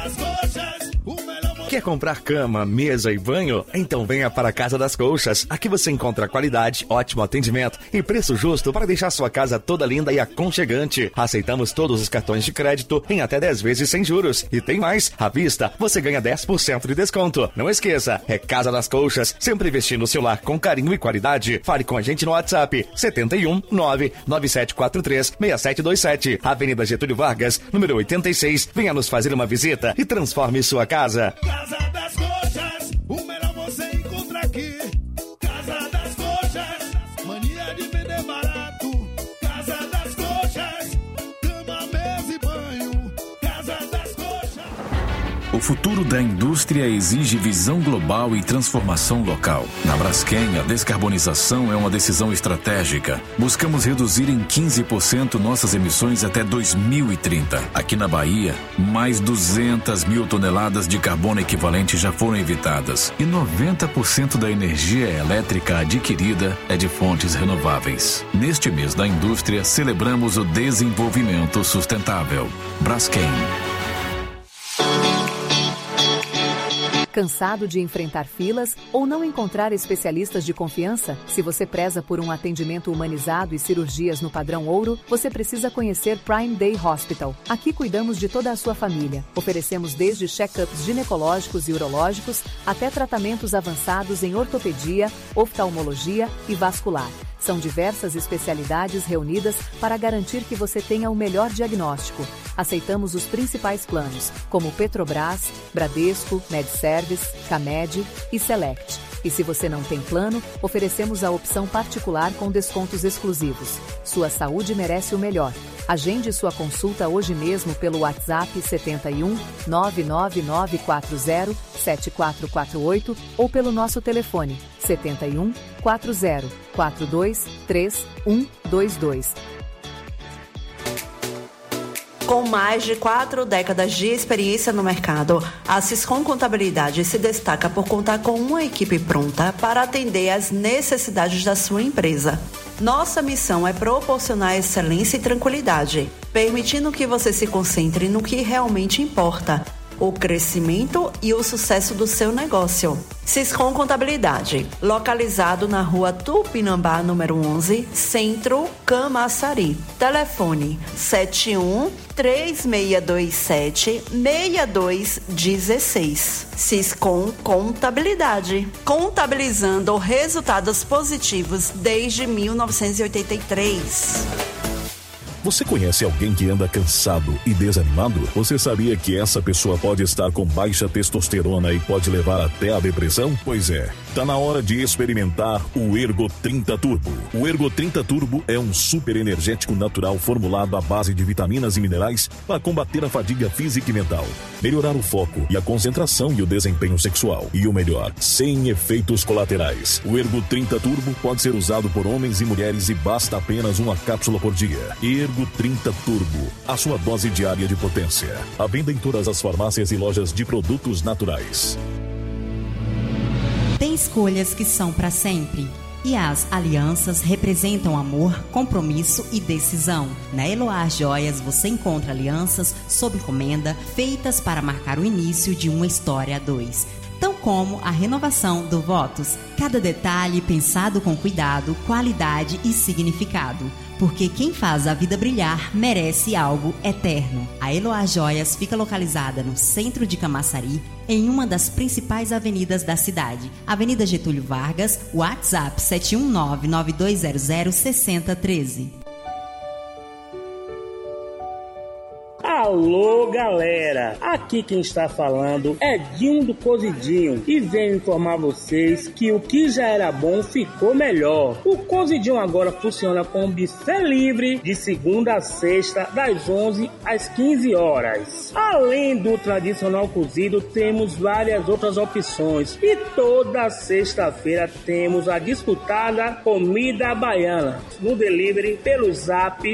Quer comprar cama, mesa e banho? Então venha para a Casa das Colchas. Aqui você encontra qualidade, ótimo atendimento e preço justo para deixar sua casa toda linda e aconchegante. Aceitamos todos os cartões de crédito em até 10 vezes sem juros. E tem mais, à vista você ganha 10% de desconto. Não esqueça, é Casa das Colchas, sempre investindo no seu lar com carinho e qualidade. Fale com a gente no WhatsApp 71 99743 6727, Avenida Getúlio Vargas, número 86. Venha nos fazer uma visita e transforme sua casa. Casa das Colchas, o melhor você encontra aqui. Casa das Colchas, mania de vender barato. Casa das Colchas, cama, mesa e banho. Casa das Colchas. O futuro da indústria exige visão global e transformação local. Na Braskem, a descarbonização é uma decisão estratégica. Buscamos reduzir em 15% nossas emissões até 2030. Aqui na Bahia, mais 200 mil toneladas de carbono equivalente já foram evitadas. E 90% da energia elétrica adquirida é de fontes renováveis. Neste mês da indústria, celebramos o desenvolvimento sustentável. Braskem. Cansado de enfrentar filas ou não encontrar especialistas de confiança? Se você preza por um atendimento humanizado e cirurgias no padrão ouro, você precisa conhecer Prime Day Hospital. Aqui cuidamos de toda a sua família. Oferecemos desde check-ups ginecológicos e urológicos até tratamentos avançados em ortopedia, oftalmologia e vascular. São diversas especialidades reunidas para garantir que você tenha o melhor diagnóstico. Aceitamos os principais planos, como Petrobras, Bradesco, MedService, Camed e Select. E se você não tem plano, oferecemos a opção particular com descontos exclusivos. Sua saúde merece o melhor. Agende sua consulta hoje mesmo pelo WhatsApp 71 99940 7448 ou pelo nosso telefone 71 40 42 3122. Com mais de 4 décadas de experiência no mercado, a Siscom Contabilidade se destaca por contar com uma equipe pronta para atender às necessidades da sua empresa. Nossa missão é proporcionar excelência e tranquilidade, permitindo que você se concentre no que realmente importa, o crescimento e o sucesso do seu negócio. Siscom Contabilidade, localizado na rua Tupinambá, número 11, Centro, Camaçari. Telefone 71-3627-6216. Siscom Contabilidade, contabilizando resultados positivos desde 1983. Você conhece alguém que anda cansado e desanimado? Você sabia que essa pessoa pode estar com baixa testosterona e pode levar até a depressão? Pois é, tá na hora de experimentar o Ergo 30 Turbo. O Ergo 30 Turbo é um super energético natural formulado à base de vitaminas e minerais para combater a fadiga física e mental, melhorar o foco e a concentração e o desempenho sexual. E o melhor, sem efeitos colaterais. O Ergo 30 Turbo pode ser usado por homens e mulheres e basta apenas uma cápsula por dia. Ergo 30 Turbo, a sua dose diária de potência. À venda em todas as farmácias e lojas de produtos naturais. Tem escolhas que são para sempre. E as alianças representam amor, compromisso e decisão. Na Eloá Joias você encontra alianças sob encomenda feitas para marcar o início de uma história a dois. Tão como a renovação do Votos. Cada detalhe pensado com cuidado, qualidade e significado. Porque quem faz a vida brilhar merece algo eterno. A Eloá Joias fica localizada no centro de Camaçari, em uma das principais avenidas da cidade. Avenida Getúlio Vargas, WhatsApp 719-9200-6013. Alô, galera! Aqui quem está falando é Dinho do Cozidinho e venho informar vocês que o que já era bom ficou melhor. O Cozidinho agora funciona com buffet livre de segunda a sexta, das 11 às 15 horas. Além do tradicional cozido, temos várias outras opções e toda sexta-feira temos a disputada comida baiana no delivery pelo zap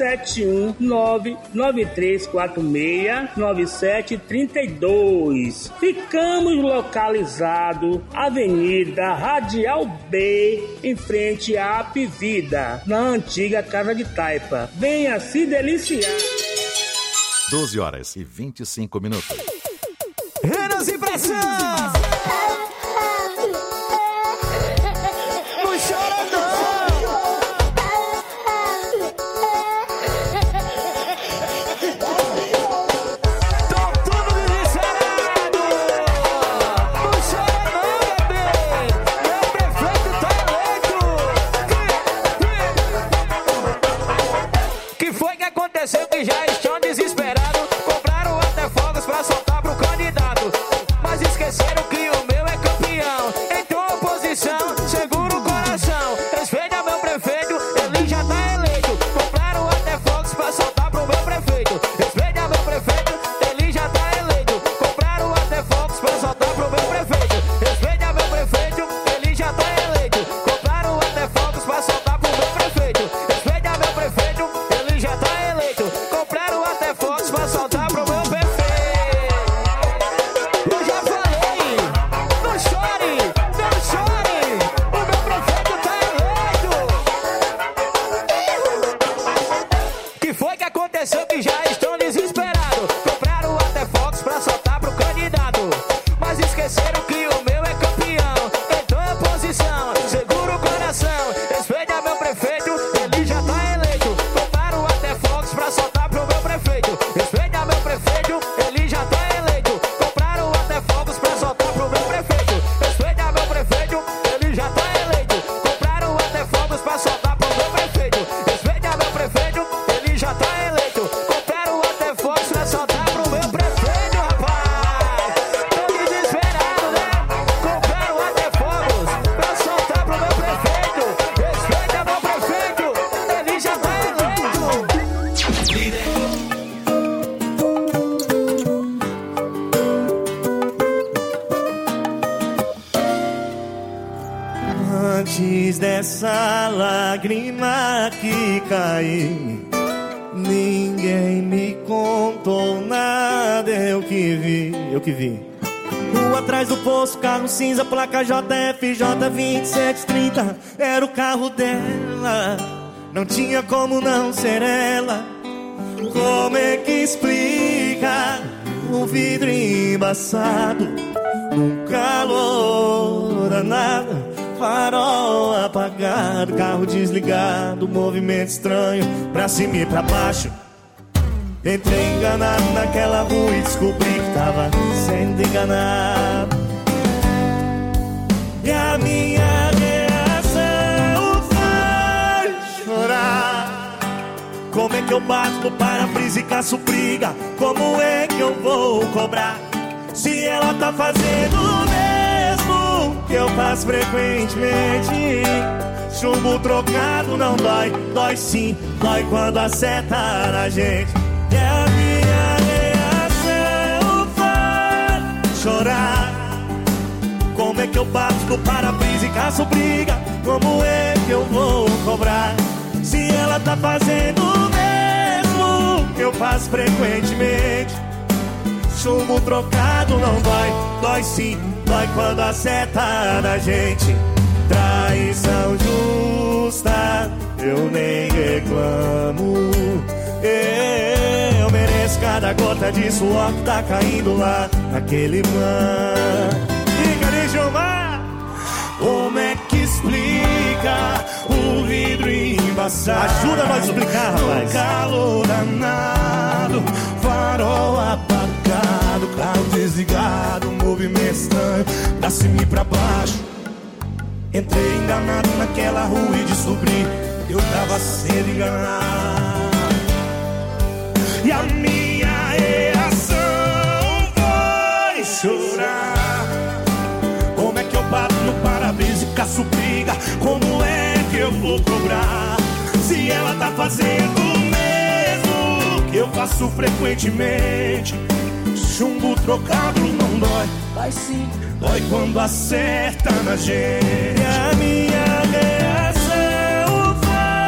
71993469732. Ficamos localizados Avenida Radial B, em frente à Apivida, na antiga Casa de Taipa. Venha se deliciar. 12 horas e 25 minutos. Renas e pressão. Não chora não. Tô tudo desesperado. Não chora não, bebê. Meu prefeito tá eleito. Que foi que aconteceu que já estão desesperados? Compraram até fogos pra soltar pro candidato, mas esqueceram que o meu é campeão. Entrou a oposição, segura o coração. Respeita meu prefeito, ele já tá eleito. Compraram até fogos pra soltar pro meu prefeito. Respeita meu prefeito, ele já tá eleito. Compraram até fogos pra soltar pro meu prefeito. Respeita meu prefeito, ele já tá eleito. Compraram até fogos pra soltar pro meu prefeito. Respeita meu prefeito, ele já tá eleito. Compraram até fogos pra soltar pro meu prefeito. Eu já falei, não chore, não chore. O meu prefeito tá eleito. Que foi que aconteceu que já estão desesperados? Compraram até fogos pra soltar pro candidato, mas esqueceram que o meu é campeão. Entrou em oposição, segura o coração. Respeita meu prefeito, ele já tá eleito. Compraram até fogos pra soltar pro meu prefeito. Respeita meu prefeito, ele já tá eleito. Compraram até fogos pra soltar pro meu prefeito. Respeita meu prefeito, ele já tá eleito. Compraram até fogos pra soltar pro meu prefeito. Respeita meu prefeito, ele já tá eleito. Compraram até fogos pra soltar pro meu prefeito, rapaz. Tô desesperado, né? Compraram até fogos pra soltar pro meu prefeito. Respeita meu prefeito, ele já tá eleito. Antes dessa lágrima que cai, ninguém me contou nada. Eu que vi. Rua atrás do poço, carro cinza, placa JFJ 2730. Era o carro dela, não tinha como não ser ela. Como é que explica o vidro embaçado, um calor danado, farol apagado, carro desligado, movimento estranho, pra cima e pra baixo. Entrei enganado naquela rua e descobri que tava sendo enganado. E a minha reação foi chorar. Como é que eu bato no para-brisa e caço briga? Como é que eu vou cobrar se ela tá fazendo o mesmo que eu faço frequentemente? Chumbo trocado não dói, dói sim, dói quando acerta na gente. E a minha reação foi chorar. Como é que eu bato no para-brisa e caço briga? Como é que eu vou cobrar se ela tá fazendo o mesmo que eu faço frequentemente? Chumbo trocado não dói, dói sim, dói quando acerta na gente. Traição justa, eu nem reclamo. Eu mereço cada gota de suor que tá caindo lá naquele mar. E cadê Gilmar? Como é que explica o vidro embaçado? Ajuda nós a explicar, rapaz. Calor danado, farol apagado, carro desligado, movimento estranho, pra cima e pra baixo. Entrei enganado naquela rua e descobri que eu tava sendo enganado. E a minha reação foi chorar. Como é que eu bato no para-brisa e caço briga? Como é que eu vou cobrar se ela tá fazendo o mesmo que eu faço frequentemente? Chumbo trocado não dói, vai sim, dói quando acerta na gente. E a minha reação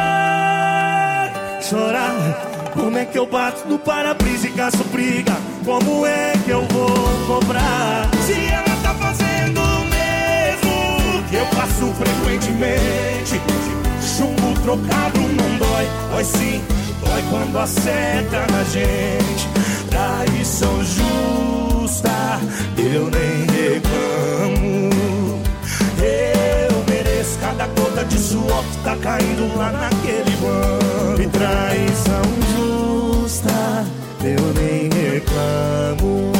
foi chorar. Como é que eu bato no para-brisa e caço briga? Como é que eu vou cobrar se ela tá fazendo o mesmo que eu faço frequentemente? Chumbo trocado não dói, dói sim, dói quando acerta na gente. Traição justa, eu nem reclamo. Eu mereço cada gota de suor que tá caindo lá naquele banco. E traição justa, eu nem reclamo.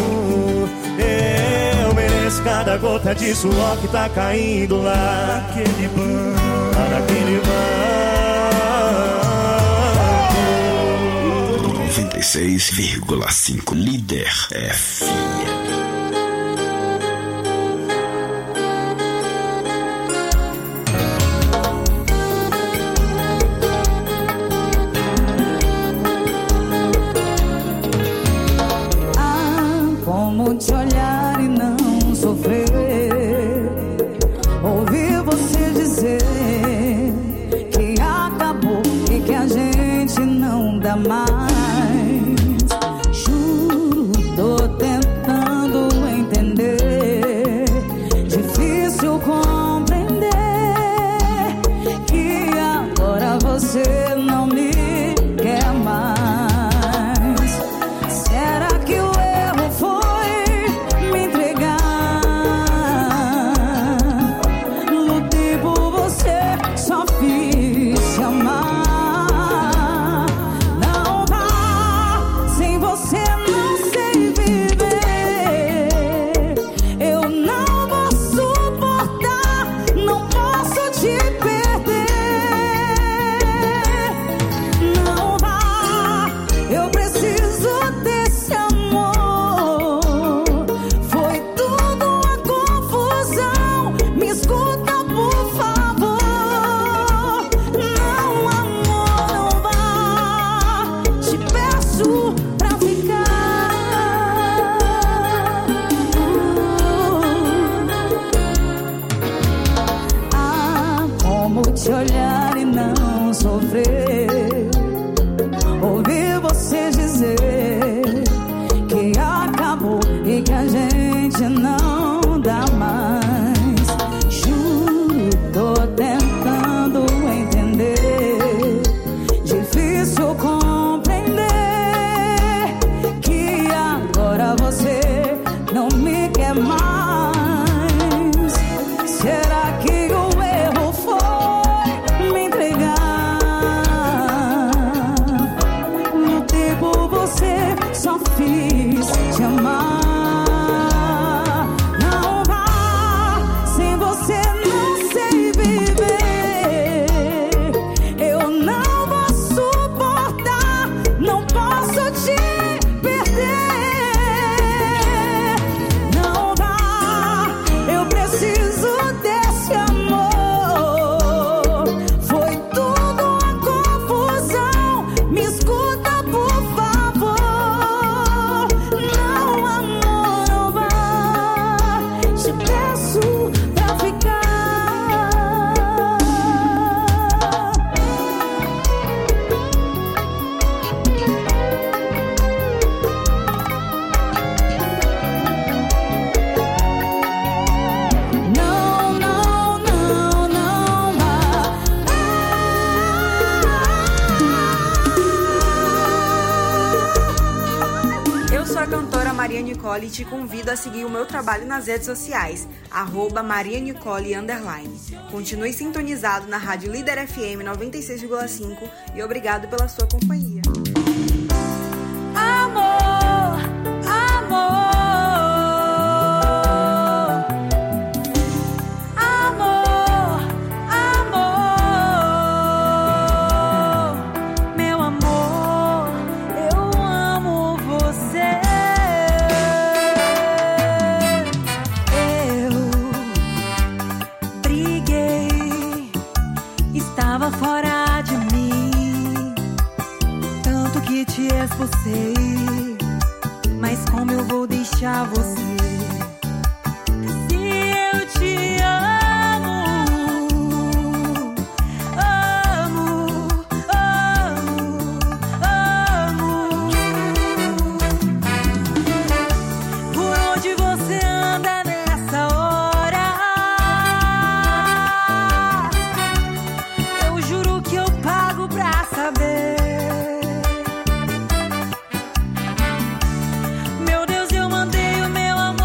Eu mereço cada gota de suor que tá caindo lá naquele banco, lá naquele banco. 96,5 Líder FM. Te olhar e não sofrer, ouvir você dizer que acabou e que a gente não dá mais. Juro, tô tentando entender, difícil compreender que agora você não me quer mais. Será que o erro foi te olhar e não sofrer, ouvir você dizer que acabou e que a gente não dá mais. Juro, tô tentando entender, difícil compreender que agora você não me quer mais. Será que o erro foi me entregar? No tempo você só fiz te amar. Não vá, sem você não sei viver. Eu não vou suportar, não posso te perder. Não vá, eu preciso desse amor. Foi tudo uma confusão, me escuta por favor. Não, amor, não vá, te peço pra ficar. Não, não, não, não vá. Eu sou a cantora Maria Nicole e te convido a seguir o meu trabalho nas redes sociais, @MariaNicole_. Continue sintonizado na Rádio Líder FM 96,5 e obrigado pela sua companhia. Amor, amor, amor, amor, meu amor, eu amo você. Eu briguei, estava fora de mim, tanto que te expulsei, mas como eu vou deixar você? Se eu te amo, amo, amo, amo. Por onde você anda nessa hora? Eu juro que eu pago pra saber. Meu Deus, eu mandei o meu amor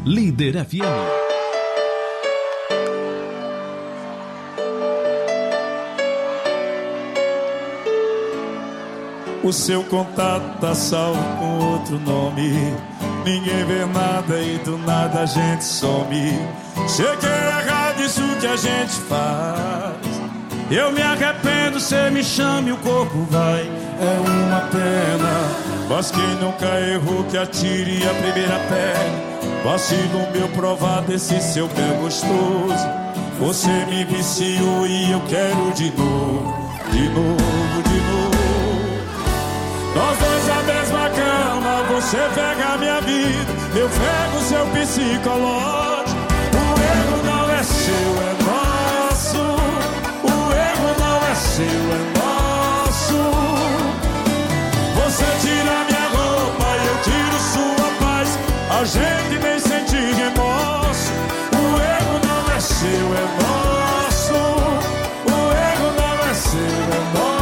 Líder FM. O seu contato tá salvo com outro nome. Ninguém vê nada e do nada a gente some. Sei que é errado isso que a gente faz. Eu me arrependo, cê me chama e o corpo vai. É uma pena, mas quem nunca errou que atire a primeira pedra. Vacilo meu provar desse seu pé gostoso. Você me viciou e eu quero de novo, de novo, de novo. Nós dois na mesma cama, você pega minha vida, eu pego seu psicológico. O erro não é seu, é nosso. O erro não é seu, é nosso. Você tira minha roupa e eu tiro sua paz. A gente nem sente remorso. O erro não é seu, é nosso. O erro não é seu, é nosso.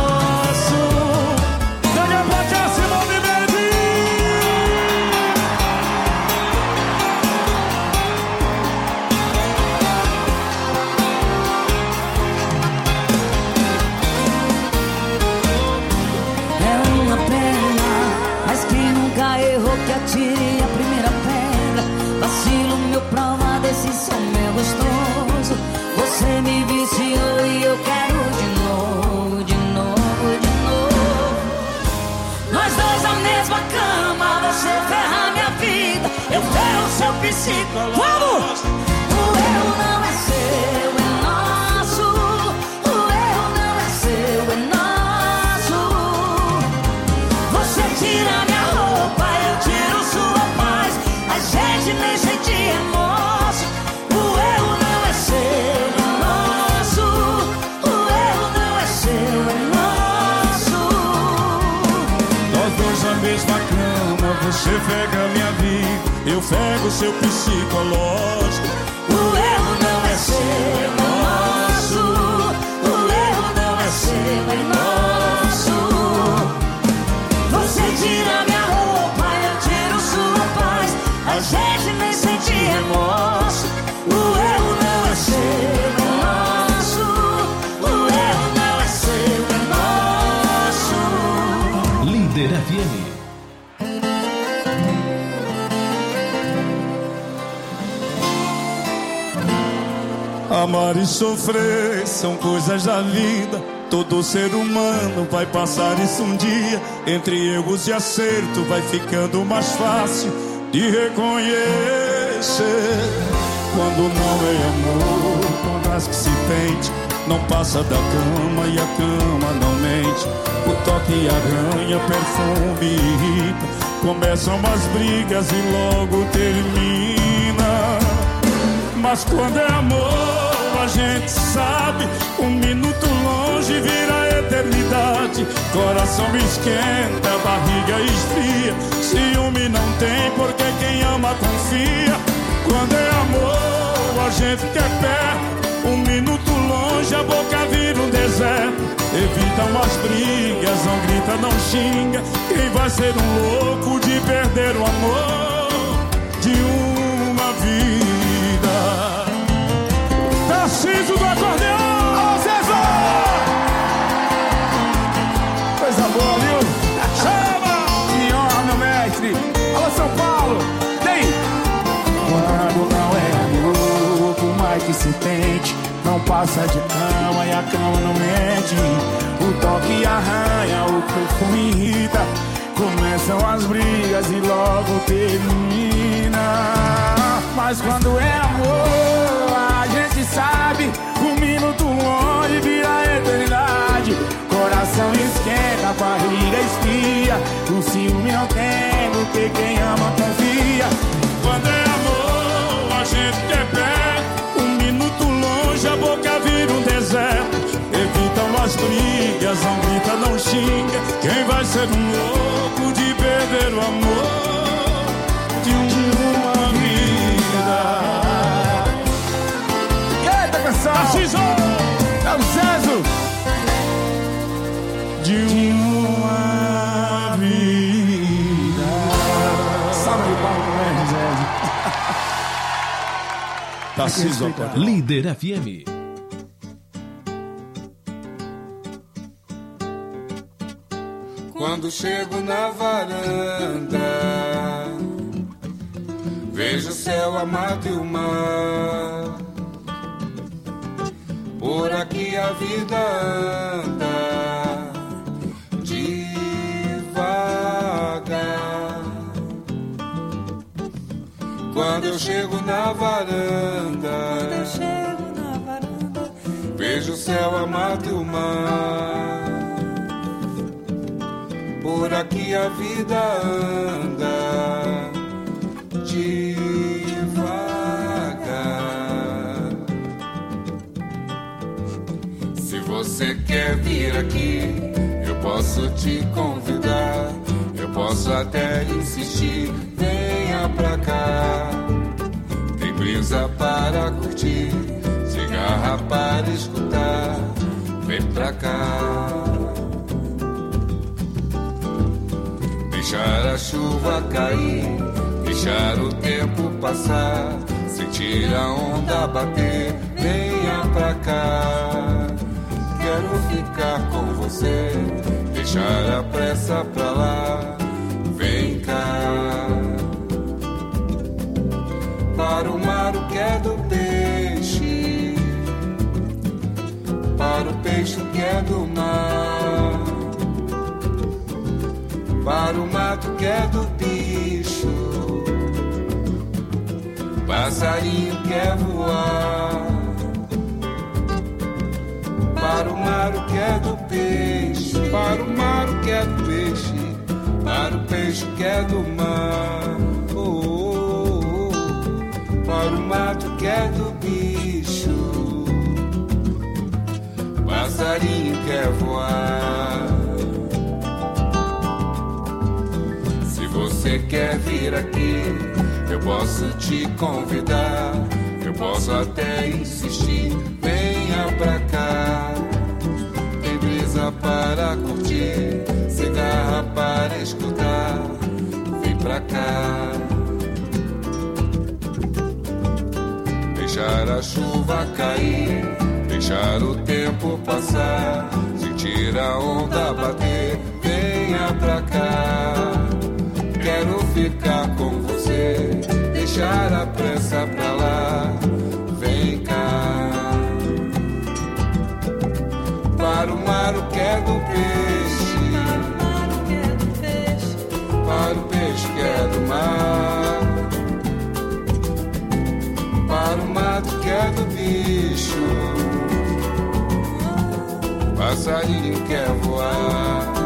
Atire a primeira pedra. Vacilo meu prova desse som meu gostoso. Você me viciou e eu quero de novo, de novo, de novo. Nós dois na mesma cama, você ferra minha vida, eu ferro seu psicológico. Vamos! O erro não é seu, é nosso. O erro não é seu, é nosso. Você tira minha roupa, eu tiro sua paz. A gente nem sente remorso. O erro não é seu, é nosso. O erro não é seu, é nosso. Nós dois na mesma cama, você pega minha vida, eu pego seu psicológico. O erro não é seu, é nosso. O erro não é seu, é nosso. Você tira minha roupa, eu tiro sua paz. A gente nem sente remorso. O erro não é seu, é nosso. O erro não é seu, é nosso. Líder FM. Amar e sofrer são coisas da vida. Todo ser humano vai passar isso um dia. Entre erros e acerto vai ficando mais fácil de reconhecer. Quando não é amor, quando as que se tente, não passa da cama e a cama não mente. O toque arranha, perfume irrita. Começam as brigas e logo termina. Mas quando é amor, a gente sabe, um minuto longe vira eternidade. Coração esquenta, barriga esfria. Ciúme não tem porque quem ama confia. Quando é amor, a gente quer perto, um minuto longe a boca vira um deserto. Evitam as brigas, não grita, não xinga. Quem vai ser um louco de perder o amor de uma vida? Tarcísio do acordeão! Ô César! Coisa boa, viu? Chama! Que honra, meu mestre! Alô, São Paulo! Tem! Quando não é amor, por mais que se tente, não passa de cama e a cama não mente. O toque arranha, o perfume irrita. Começam as brigas e logo termina. Mas quando é amor, a gente sabe, um minuto longe vira eternidade. Coração esquenta, barriga esfria. O ciúme não tem, porque quem ama confia. Quando é amor, a gente quer perto, um minuto longe a boca vira um deserto. Evitam as brigas, não grita, não xinga. Quem vai ser um louco de perder o amor de uma vida? Eita, canção! Narciso! É o César! De uma vida. Salve de palmas, né, José? Tarcísio Acordeon. Líder FM. Quando chego na varanda, vejo o céu, a mata e o mar. Por aqui a vida anda devagar. Quando eu chego na varanda, vejo o céu, a mata e o mar. Por aqui a vida anda devagar. Se você quer vir aqui, eu posso te convidar. Eu posso até insistir, venha pra cá. Tem brisa para curtir, cigarra para escutar. Vem pra cá. Deixar a chuva cair, deixar o tempo passar, sentir a onda bater, venha pra cá. Quero ficar com você, deixar a pressa pra lá, vem cá. Para o mar o que é do peixe, para o peixe o que é do mar. Para o mato que é do bicho, passarinho quer voar. Para o mar o que é do peixe, para o mar o que é do peixe, para o peixe que é do mar. Oh, oh, oh. Para o mato que é do bicho, passarinho quer voar. Você quer vir aqui, eu posso te convidar. Eu posso até insistir, venha pra cá. Tem brisa para curtir, cigarra para escutar. Vem pra cá. Deixar a chuva cair, deixar o tempo passar, sentir a onda bater, venha pra cá. Quero ficar com você, deixar a pressa pra lá, vem cá. Para o mar o que é do peixe, para o peixe que é do mar. Para o mato que é do bicho, passarinho quer voar.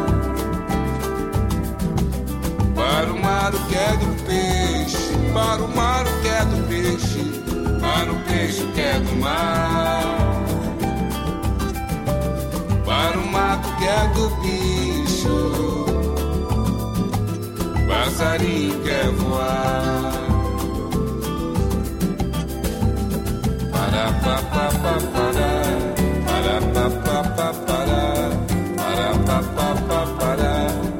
Para o mar o que é do peixe, para o mar o que é do peixe, para o peixe que é do mar. Para o mato que é do bicho, passarinho quer voar. Para pa pa pa para pa pa pa para pa pa pa para.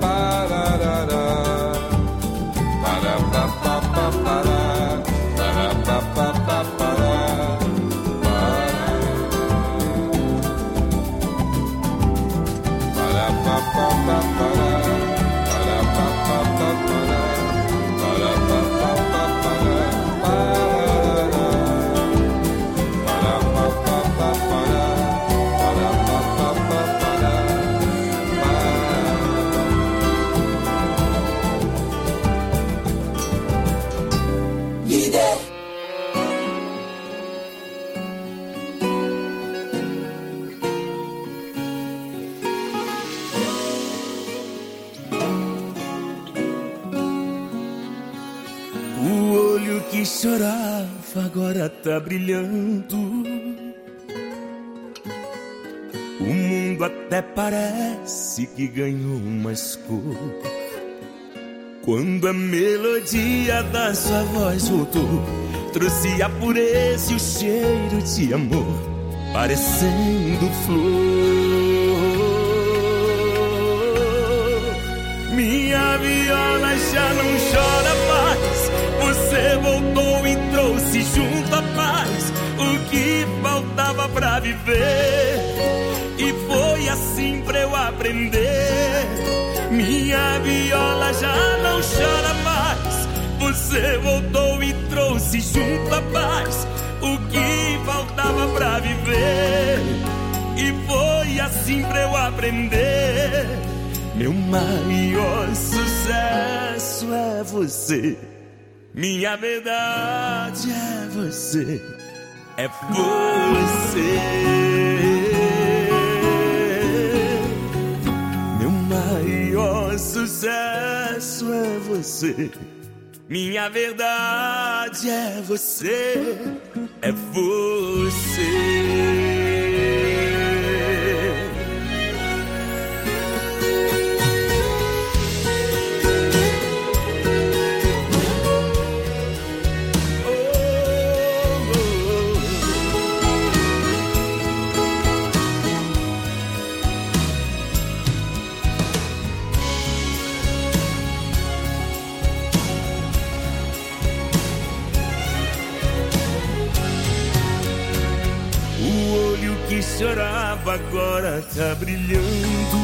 Que chorava agora tá brilhando. O mundo até parece que ganhou mais cor quando a melodia da sua voz voltou. Trouxe a pureza e o cheiro de amor, parecendo flor. Minha viola já não chora mais. Você voltou e trouxe junto a paz. faltava pra viver. E foi assim pra eu aprender. Minha viola já não chora mais. Você voltou e trouxe junto a paz. O que faltava pra viver. E foi assim pra eu aprender. Meu maior sucesso é você. Minha verdade é você. É você. Meu maior sucesso é você. Minha verdade é você. É você. Que chorava agora tá brilhando.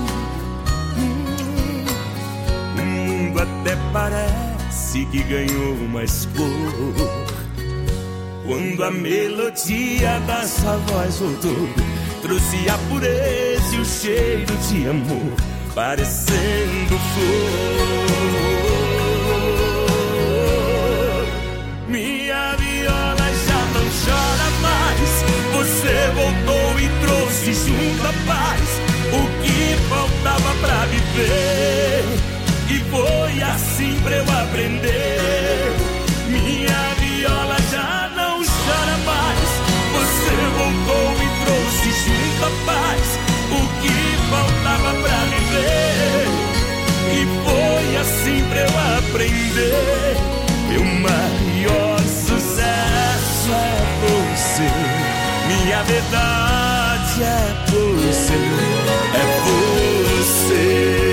O mundo até parece que ganhou mais cor. Quando a melodia da sua voz voltou, trouxe a pureza e o cheiro de amor, parecendo flor. Minha viola já não chora mais. Você voltou e trouxe junto a paz. O que faltava pra viver. E foi assim pra eu aprender. Minha viola já não chora mais. Você voltou e trouxe junto a paz. O que faltava pra viver. E foi assim pra eu aprender. Meu maior sucesso é você. Minha verdade é você, é você.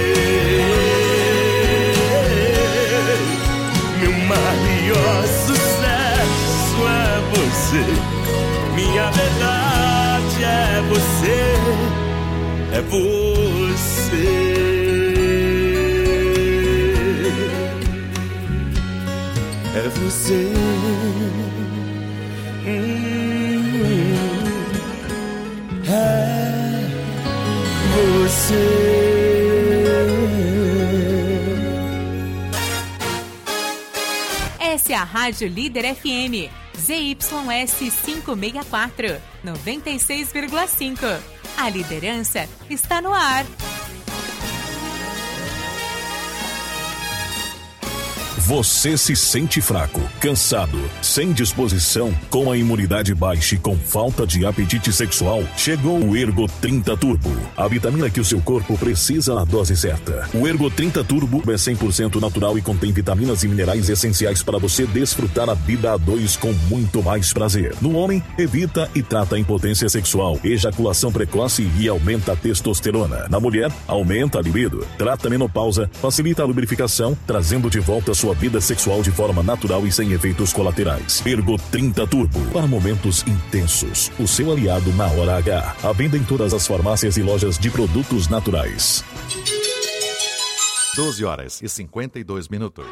Meu maior sucesso é você. Minha verdade é você, é você. É você. É você. Essa é a Rádio Líder FM, ZYS 564, 96,5. A liderança está no ar. Você se sente fraco, cansado, sem disposição, com a imunidade baixa e com falta de apetite sexual? Chegou o Ergo 30 Turbo, a vitamina que o seu corpo precisa na dose certa. O Ergo 30 Turbo é 100% natural e contém vitaminas e minerais essenciais para você desfrutar a vida a dois com muito mais prazer. No homem, evita e trata a impotência sexual, ejaculação precoce e aumenta a testosterona. Na mulher, aumenta a libido, trata a menopausa, facilita a lubrificação, trazendo de volta a sua vida sexual de forma natural e sem efeitos colaterais. Ergo 30 Turbo, para momentos intensos. O seu aliado na hora H. À venda em todas as farmácias e lojas de produtos naturais. 12h52.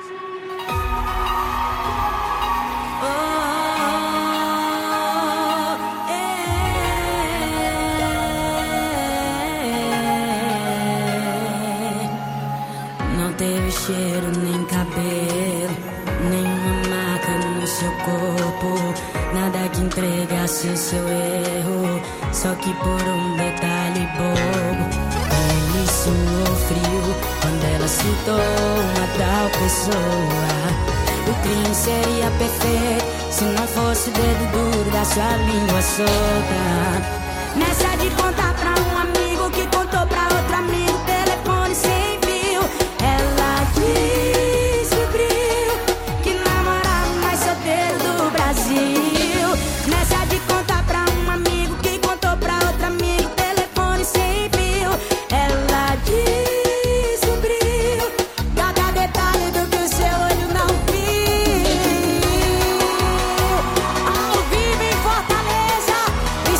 Não teve cheiro nem cabelo, nenhuma marca no seu corpo, nada que entregasse seu erro, só que por um detalhe bobo. Ele suou frio quando ela citou uma tal pessoa. O crime seria perfeito se não fosse o dedo duro da sua língua solta. Nessa de contar pra um amigo que contou pra outro amigo, telefone sem fio, ela descobriu que namorava o mais solteiro do Brasil. Nessa de contar pra um amigo que contou pra outro amigo, telefone sem fio, ela descobriu cada detalhe do que o seu olho não viu. Ao vivo em Fortaleza,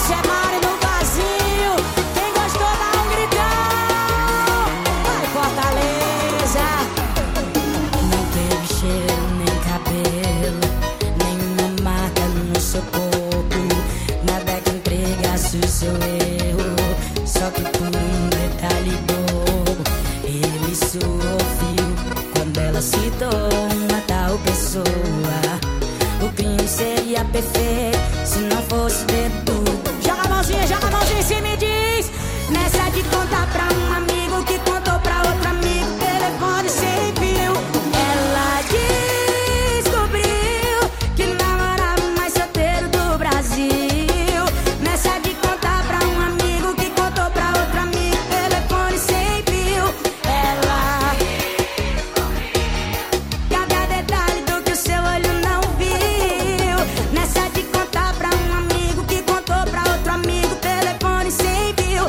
crime seria perfeito se não fosse ter tudo. Joga a mãozinha em cima e diz: nessa de contar pra um amigo que contou pra outro amigo, telefone sem fio. Ela descobriu que namorava o mais solteiro do Brasil. Nessa de contar pra um amigo que contou pra outro amigo, telefone sem fio. Ela, cada detalhe do que o seu olho não viu. Nessa de contar pra um amigo que contou pra outro amigo, telefone sem fio.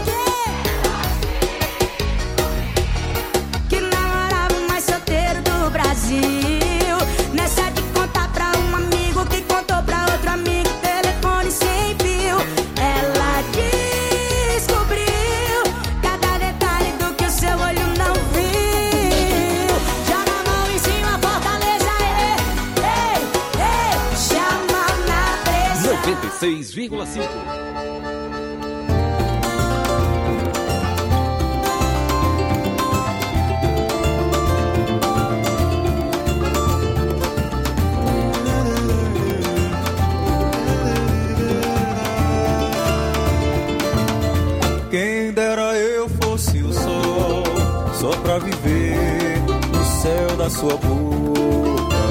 Que namorava o mais solteiro do Brasil. Nessa de contar pra um amigo que contou pra outro amigo, telefone sem fio. Ela descobriu cada detalhe do que o seu olho não viu. Joga a mão em cima, fortaleza, ei, chama na pressão. 96,5. Quem dera eu fosse o sol, só pra viver no céu da sua boca.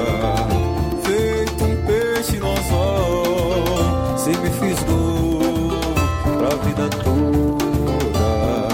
Feito um peixe no anzol, cê me fisgou pra vida toda.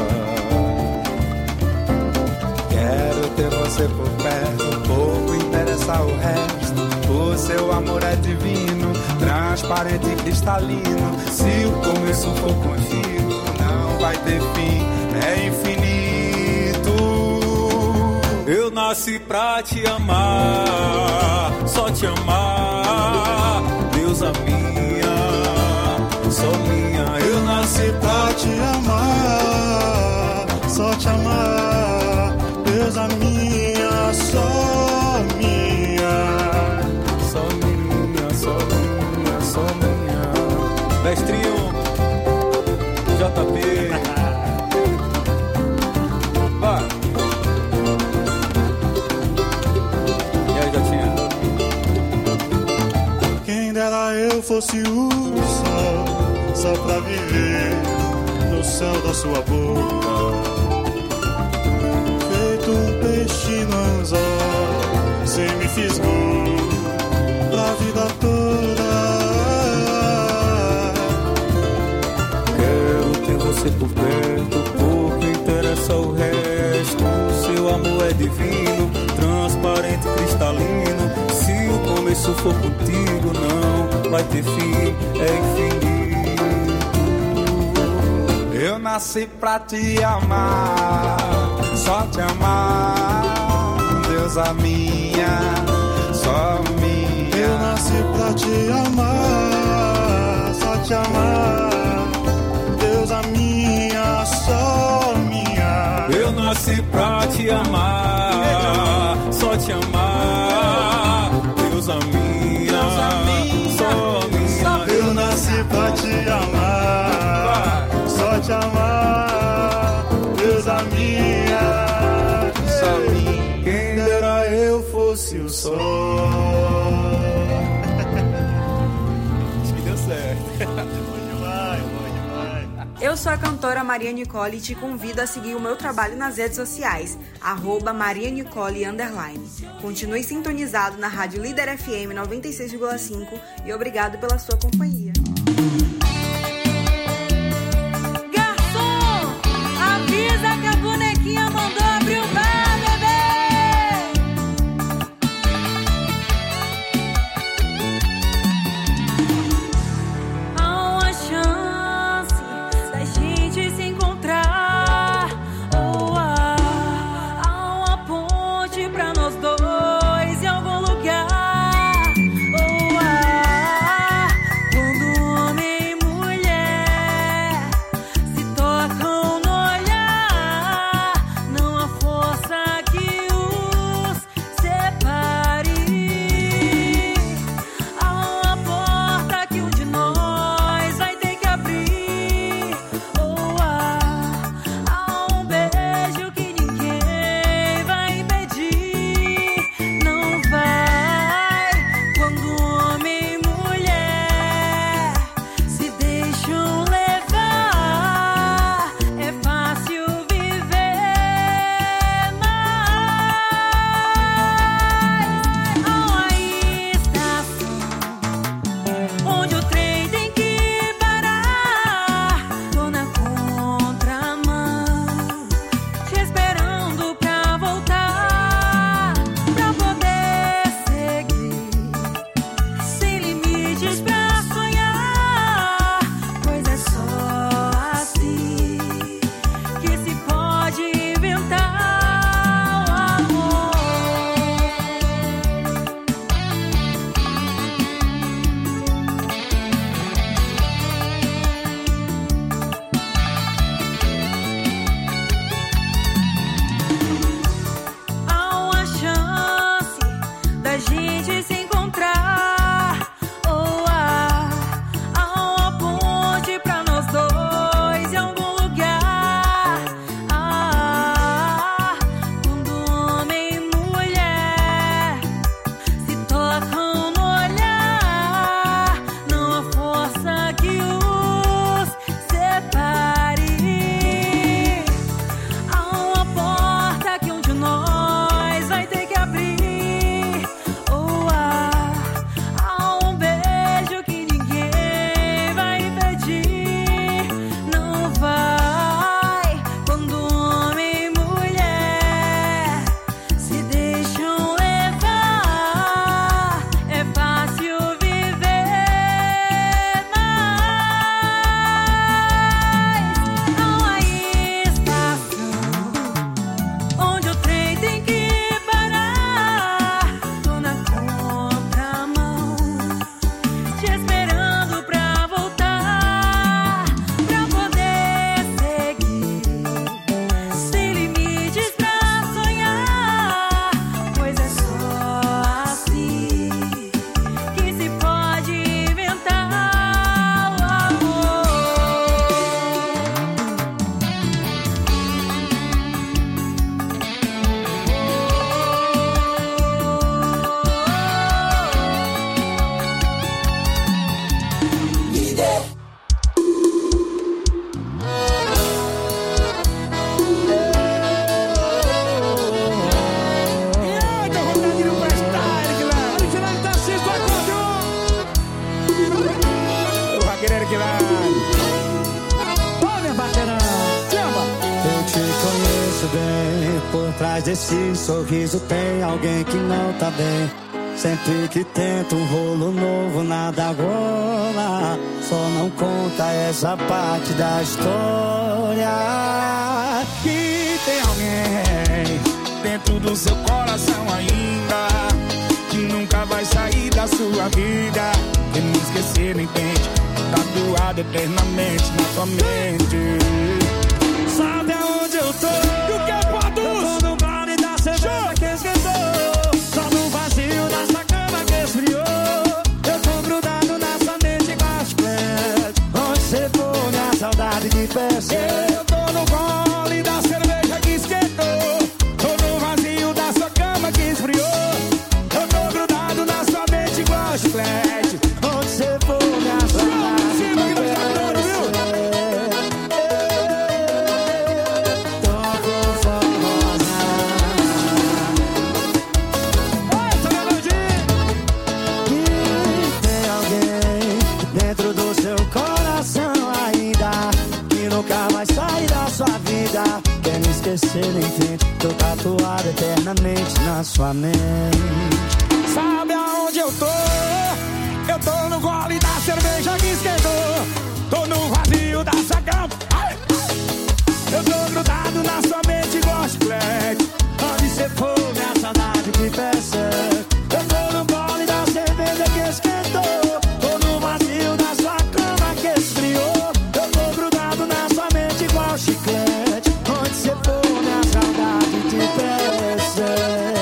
Quero ter você por perto, pouco interessa o resto. O seu amor é divino, transparente e cristalino. Se o começo for contigo, não vai ter fim, é infinito. Eu nasci pra te amar, só te amar, deusa minha, só minha. Eu nasci pra te amar, só te amar, deusa minha, só minha. Só minha, só minha, só minha. Mestrinho JP. Vai. E aí, Jotinha? Quem dera eu fosse o sol, só pra viver no céu da sua boca. Feito um peixe no anzol, cê me fisgou pra vida toda. Quero ter você por perto, pouco interessa o resto. Seu amor é divino, transparente, cristalino. Se o começo for contigo, não vai ter fim, é infinito. Eu nasci pra te amar, só te amar, deusa minha, só minha. Eu nasci pra te amar, só te amar, deusa minha, só minha. Eu nasci pra te amar, só te amar, deusa minha, só minha. Eu nasci pra te amar, só te amar, deusa minha, só minha. Quem dera eu fosse o sol. Acho que deu certo. Eu sou a cantora Maria Nicole e te convido a seguir o meu trabalho nas redes sociais, @MariaNicole_. Continue sintonizado na Rádio Líder FM 96,5 e obrigado pela sua companhia. Garçom, avisa que a bonequinha mandou abrir o bar, bebê! Há uma chance da gente se encontrar, ou há uma ponte pra nós dois em algum lugar, ou há quando o homem conheço bem. Por trás desse sorriso tem alguém que não tá bem. Sempre que tento um rolo novo, nada rola. Só não conta essa parte da história. E tem alguém dentro do seu coração ainda, que nunca vai sair da sua vida. Quem não esquecer não entende, tatuado eternamente na sua mente. Sabe aonde eu tô? E o que é Patos? Eu tô no baile da cerveja que esquentou. Só no vazio dessa cama que esfriou. Eu tô grudado na sua mente igual chiclete. Onde você for, minha saudade de persegue. Eu tô no gole da cerveja que esquentou. Tô no vazio da sua cama que esfriou. Eu tô grudado na sua mente igual chiclete. Onde você for, minha saudade de persegue. Quer me esquecer, nem frente. Tô tatuado eternamente na sua mente. Sabe aonde eu tô? Eu tô no gole da cerveja que esquentou. Tô no vazio da sua cama. Eu tô grudado na sua mente igual chiclete. Onde você for, minha saudade me persegue. Eu tô no gole da cerveja que esquentou. Tô no vazio da sua cama que esfriou. Eu tô grudado na sua mente igual chiclete. Onde você for, minha saudade te persegue.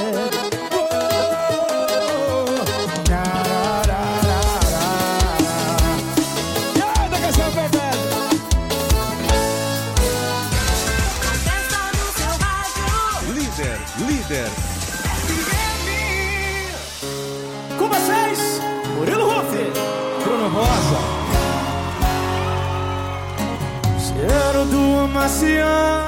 E aí, da canção perfeita. Líder. Com vocês, Murilo Rufi, Bruno Rosa. Cheiro do amaciante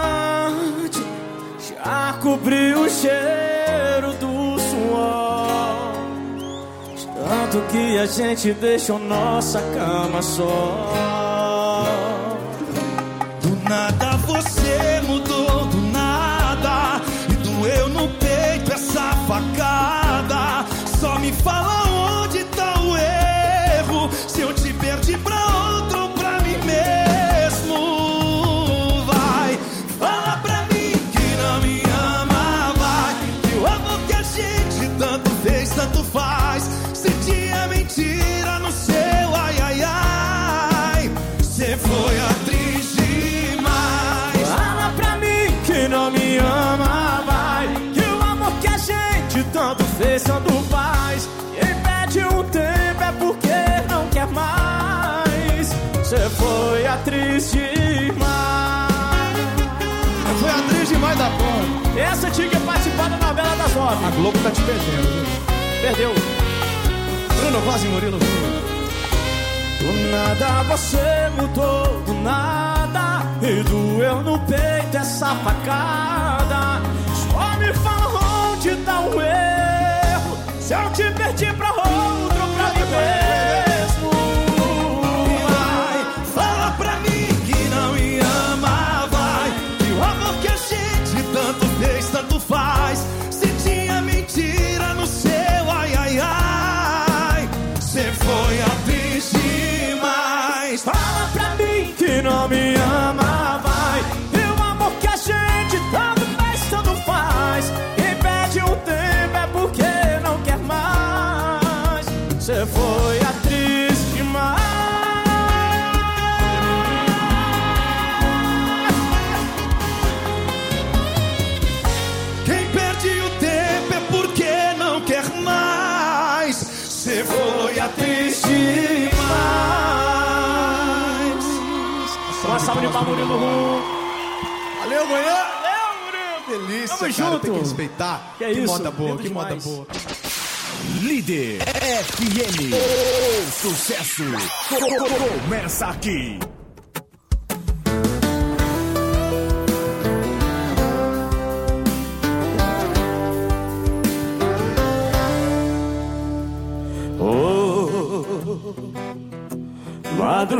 já cobriu o cheiro do suor. Tanto que a gente deixou nossa cama só. Do nada você mudou, do nada. E doeu no peito essa facada. Só me fala onde tá o erro. Se eu te perdi pra outro ou pra mim mesmo. Vai, fala pra mim que não me ama. Vai, que o amor que a gente tanto fez, tanto faz. Se tinha mentira no seu ai, ai, ai. Cê foi atriz demais. Fala pra mim que não me ama, vai. Que o amor que a gente tanto fez, tanto faz. Quem pede um tempo é porque não quer mais. Cê foi atriz demais. Foi atriz demais da porra. Essa tinha que participar da novela das 9. A Globo tá te perdendo, viu? Perdeu. Bruno Rosa e Murilo. Do nada você mudou, do nada. E doeu no peito essa facada. Só me fala onde tá o erro. Se eu te perdi pra outro, pra mim mesmo. Vai, fala pra mim que não me ama, vai. Que o amor que a gente tanto fez, tanto faz. Se tinha mentira no seu ai, ai, ai. Cê foi atriz demais. Fala pra mim que não me ama, vai. E o amor que a gente tanto fez, tanto faz. Quem pede um tempo é porque não quer mais. Cê foi atriz demais. Quem perde o tempo é porque não quer mais. Cê foi atriz demais. Uma salva de palmas, Murilo Rum. Valeu, manhã. Valeu, Murilo. Delícia, Tamo cara, junto. tem que respeitar. Que é isso, moda boa, lindo que moda demais. boa. Líder FM. O sucesso começa aqui.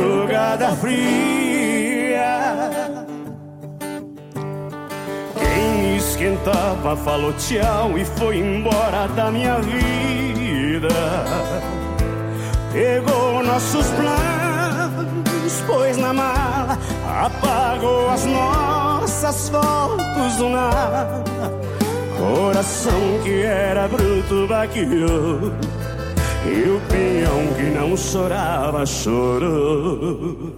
Madrugada fria. Quem quem tava falou tchau e foi embora da minha vida. Pegou nossos planos, pôs na mala, apagou as nossas fotos do nada. Coração que era bruto vaqueou, e o pinhão que não chorava chorou.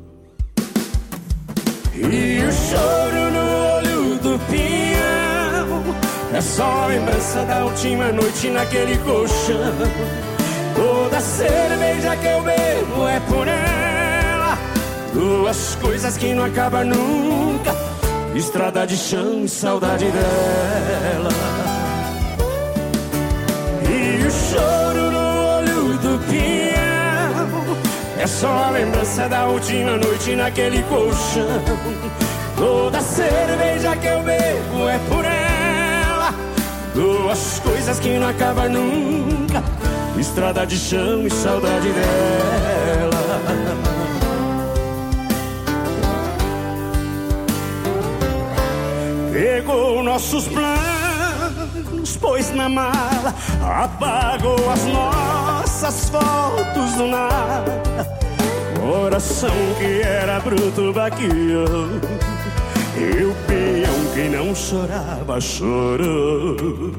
E o choro no olho do pinhão é só lembrança da última noite naquele colchão. Toda cerveja que eu bebo é por ela, duas coisas que não acabam nunca: estrada de chão e saudade dela. E o choro no olho do pinhão é só a lembrança da última noite naquele colchão. Toda cerveja que eu bebo é por ela, duas coisas que não acabam nunca: estrada de chão e saudade dela. Pegou nossos planos, pôs na mala, apagou as nossas fotos do nada. Coração que era bruto vaqueou, e o peão que não chorava chorou.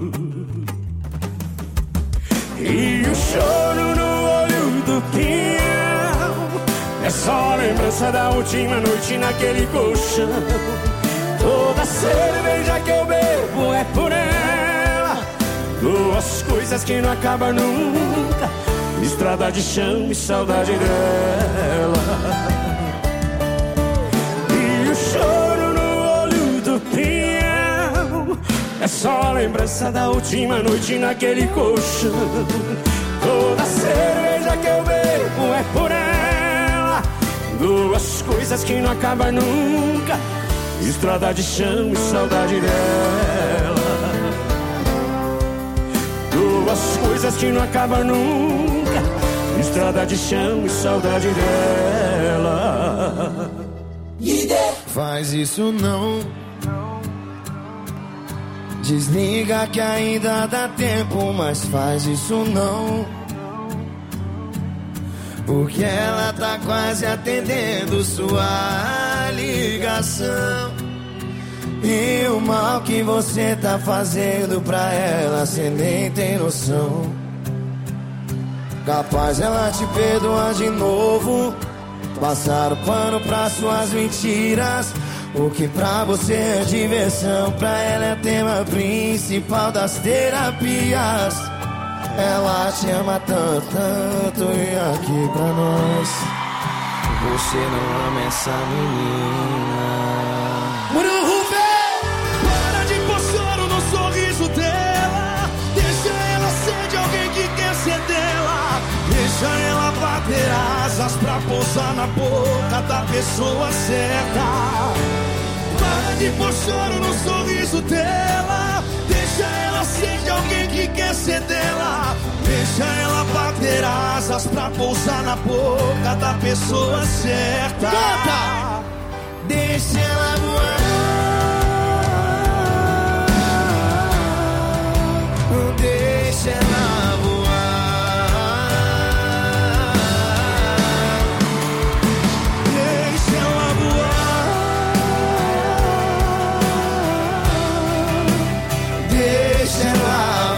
E o choro no olho do peão é só lembrança da última noite naquele colchão. Toda cerveja que eu bebo é por ela, duas coisas que não acabam nunca: estrada de chão e saudade dela. E o choro no olho do peão é só lembrança da última noite naquele colchão. Toda cerveja que eu bebo é por ela, duas coisas que não acabam nunca: estrada de chão e saudade dela. Duas coisas que não acabam nunca: estrada de chão e saudade dela. Faz isso não, desliga que ainda dá tempo, mas faz isso não, porque ela tá quase atendendo sua ligação. E o mal que você tá fazendo pra ela, cê nem tem noção. Capaz ela te perdoar de novo, passar o pano pra suas mentiras. O que pra você é diversão, pra ela é tema principal das terapias. Ela te ama tanto, tanto, e aqui pra nós você não ama essa menina. Murilo Rubem, para de pôr choro no sorriso dela. Deixa ela ser de alguém que quer ser dela. Deixa ela bater asas pra pousar na boca da pessoa certa. Para de pôr choro no sorriso dela. Deixa ela ser de alguém que quer ser dela. Deixa ela bater asas pra pousar na boca da pessoa certa. Canta! Deixa ela voar. Deixa ela voar. Deixa ela voar. Deixa ela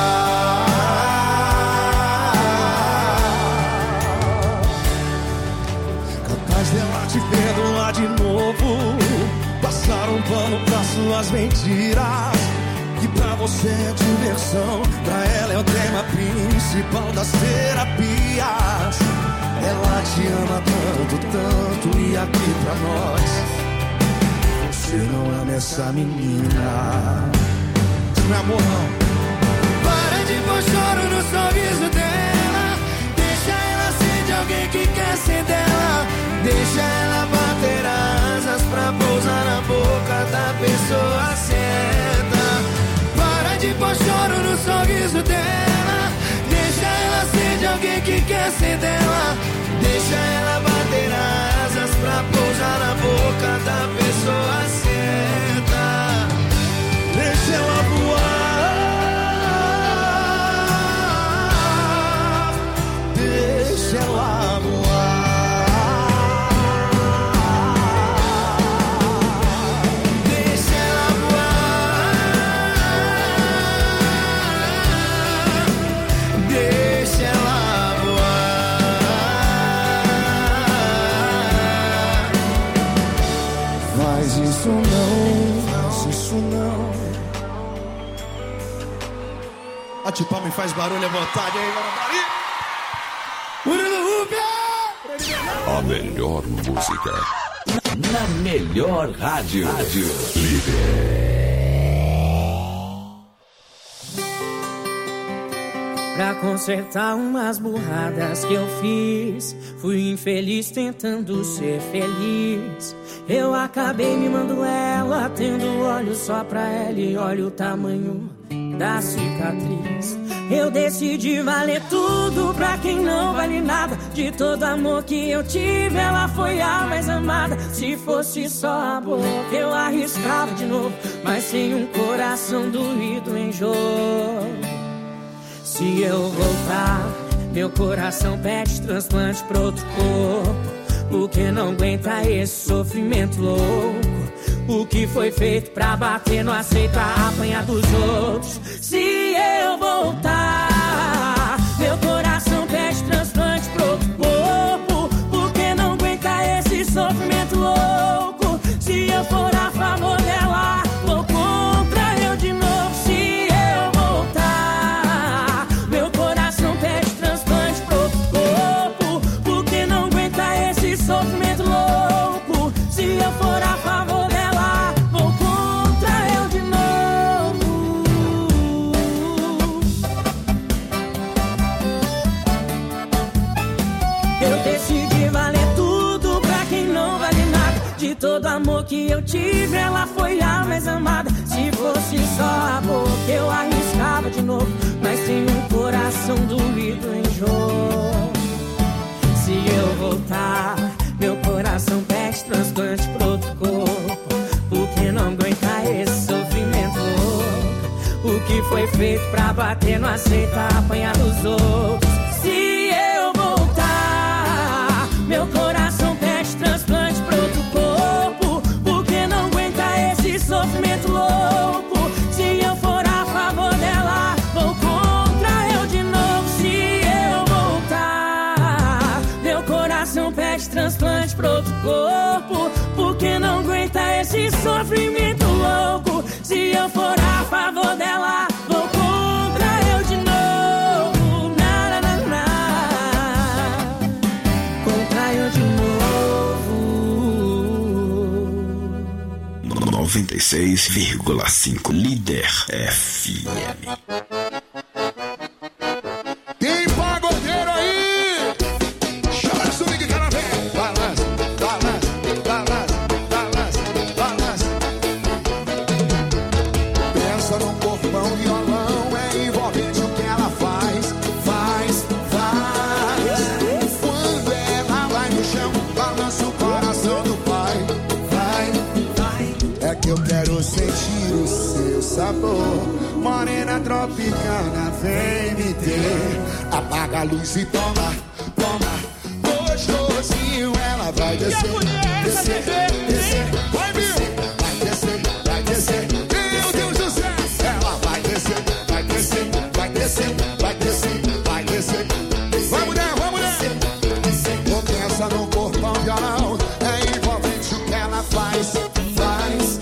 voar. Capaz dela te perdoar de novo, passar um pano pra suas mentiras. Que pra você é diversão, pra ela é o tema principal das terapias. Ela te ama tanto, tanto, e aqui pra nós você não ama essa menina. Meu amor, não. Para de pôr choro no sorriso dela. Deixa ela ser de alguém que quer ser dela. Deixa ela bater asas pra pousar na boca da pessoa certa. Para de pôr choro no sorriso dela. Deixa ela ser de alguém que quer ser dela. Deixa ela bater asas pra pousar na boca da pessoa certa. deixa ela voar. Deixa ela voar. Deixa ela voar. Faz isso não, faz isso não. Bate palma e faz barulho à vontade aí, Guarapari. Murilo Rubia! A melhor música. Na melhor rádio. Líder. Pra consertar umas burradas que eu fiz, fui infeliz tentando ser feliz. Eu acabei mimando ela, tendo olhos só pra ela e olha o tamanho da cicatriz. Eu decidi valer tudo pra quem não vale nada. De todo amor que eu tive, ela foi a mais amada. Se fosse só a boca, eu arriscava de novo, mas sem um coração doído enjoo. Se eu voltar, meu coração pede transplante pra outro corpo, porque não aguenta esse sofrimento louco. O que foi feito pra bater não aceita apanhar dos outros. Se eu voltar, meu coração pede transplante pro outro corpo, porque não aguenta esse sofrimento louco. Se eu for a favor dela, vou contra eu de novo. Se eu voltar, meu coração pede transplante pro outro corpo, porque não aguenta esse sofrimento louco. Se eu for a favor dela, vou contra eu de novo. Eu decidi valer tudo pra quem não vale nada. De todo amor que eu tive, ela foi a mais amada. Se fosse só a boca, eu arriscava de novo, mas tem um coração doído enjoo. Se eu voltar, meu coração pede transplante pro outro corpo, porque não aguenta esse sofrimento louco. O que foi feito pra bater não aceita apanhar dos outros. Se eu voltar, meu coração pede transplante pro outro corpo, porque não aguenta esse sofrimento louco. Se eu for a favor dela, vou contra eu de novo. Se eu voltar, meu coração pede transplante pro outro corpo, porque não aguenta esse sofrimento louco. Se eu for a favor dela, vou contra eu de novo. Na, na, na, na. Contra eu de novo. 96,5 Líder FM. Quem pagodeiro aí? Chama swing, cara, vem. Balança, balança, balança, balança, balança. Pensa num corpão, violão, é envolvente o que ela faz, faz, faz. Quando ela vai no chão, balança o coração do pai, vai, vai. É que eu quero sentir o seu sabor. Morena tropicana, vem me ter. Apaga a luz e toma, toma. Gostosinho, ela vai descer, descer, descer. Vai, Bill! Vai descer, vai descer. Meu Deus do céu! Ela vai descer, vai descer, vai descer, vai descer, vai descer. Vai, mulher, vai, mulher! Não pensa no corpão, violão. É envolvente o que ela faz, faz.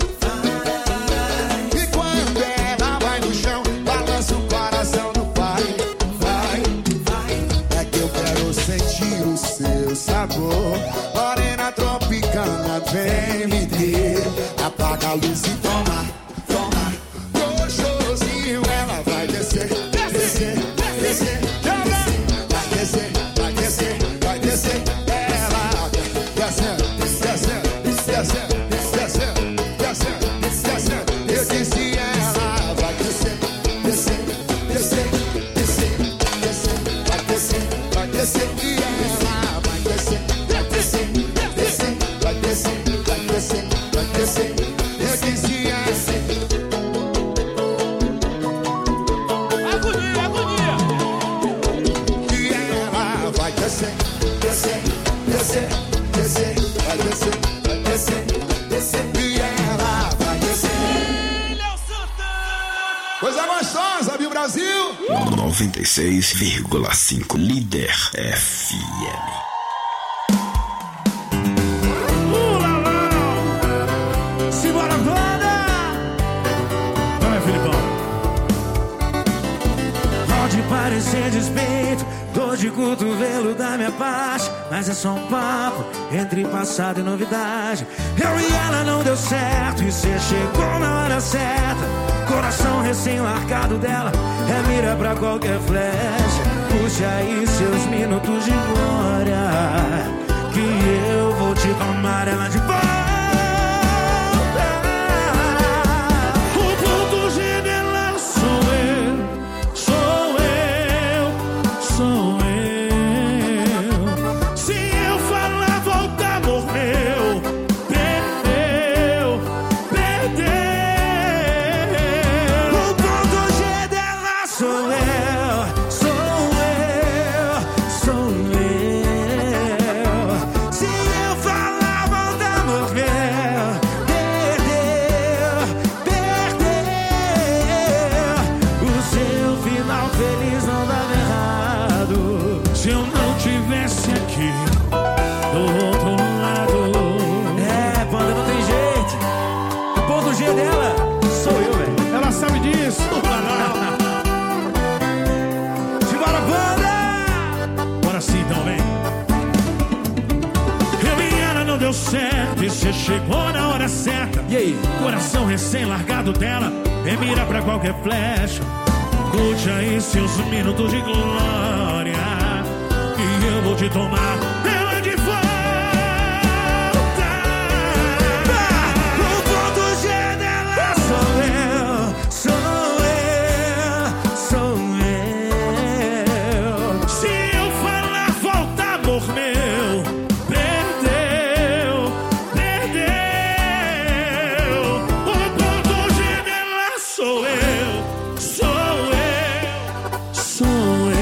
E quando ela vai no chão, balança o coração do pai, vai, vai. É que eu quero sentir o seu sabor. Morena tropicana, vem me ter. Apaga a luz e toma, toma. Gostosinho, ela vai descer, descer, descer, descer. Vai descer, vai descer, vai descer. Ela descendo, descendo, descendo, descendo, descendo, descendo. Eu disse ela vai descer, descer, descer, descer, descer. Vai descer, vai descer. E ela vai descer, vai descer, descer. Vai descer, vai descer, vai descer. Eu disse assim. Agonia, agonia. E ela vai descer. descer, descer, descer, descer, vai descer, descer, e ela vai descer. Coisa gostosa, viu, Brasil? 96,5 Líder FM. Simbora, banda! Vai, Filipão. Pode parecer despeito, dor de cotovelo da minha parte, mas é só um papo entre passado e novidade. Eu e ela não deu certo e cê chegou na hora certa. Coração recém-largado dela é mira pra qualquer flecha. Puxa aí seus minutos de glória, que eu vou te tomar ela de volta. O ponto G dela sou eu, sou eu, sou eu. Se eu falar volta, morreu, perdeu, perdeu. O ponto G dela sou eu, sou eu, sou eu. Se eu falar volta, morreu, perdeu, perdeu. O seu final feliz não dava errado se eu não tivesse aqui do outro lado. É, banda, não tem jeito. O ponto G dela sou eu, velho. Ela sabe disso. Simbora, banda! Bora sim, então, vem. Eu e ela não deu certo e cê chegou na hora certa. E aí? Coração recém-largado dela é mira pra qualquer flecha. Curte aí seus minutos de glória, e eu vou te tomar ela de volta. O ponto G dela sou eu, sou eu, sou eu. Se eu falar volta, amor meu, perdeu, perdeu. O ponto G dela sou eu, sou eu, sou eu.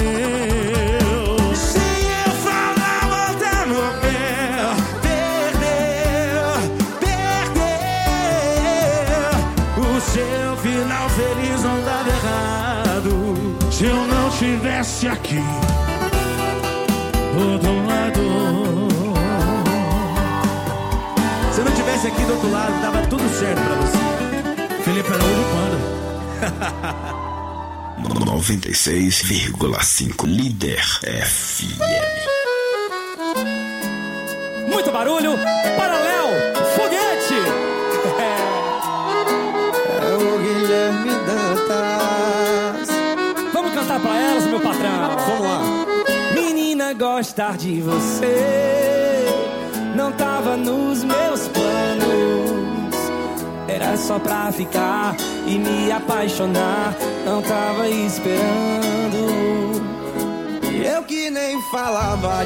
Se eu falar volta, amor meu, perdeu, perdeu. O seu final feliz não dava errado se eu não estivesse aqui do outro lado. Se eu não estivesse aqui do outro lado, dava tudo certo pra você. Felipe Araújo quando? 96,5 Líder FM. Muito barulho para Léo Foguete. É o Guilherme Dantas. Vamos cantar pra elas, meu patrão. Vamos lá. Menina, gostar de você não tava nos meus planos. Era só pra ficar e me apaixonar. Não tava esperando. Eu que nem falava